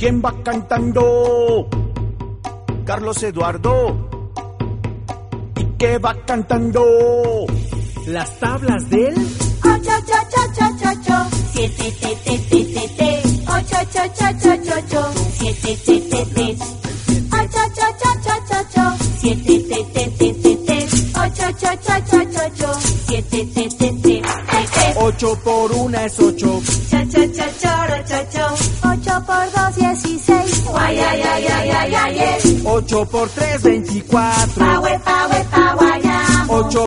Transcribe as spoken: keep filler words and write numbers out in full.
¿Quién va cantando? Carlos Eduardo. ¿Y qué va cantando? Las tablas del ocho, ocho, ocho, ocho, ocho, siete, te, te, te, te, te, ocho, ocho, ocho, ocho, ocho, siete, te, te, te, ocho, ocho, ocho, ocho, ocho, siete, te, te, te, te, te, ocho, ocho, ocho, ocho, ocho, siete, te, te, te, te, te. Ocho por una es ocho. Cha, cha, cha, choro, cho, cho. Ocho por dos, dieciséis. Guay, ay, ay, ay, ay, ay, ay. Ocho por tres, veinticuatro. Pa, we, pa, we, pa, guayamo. Ocho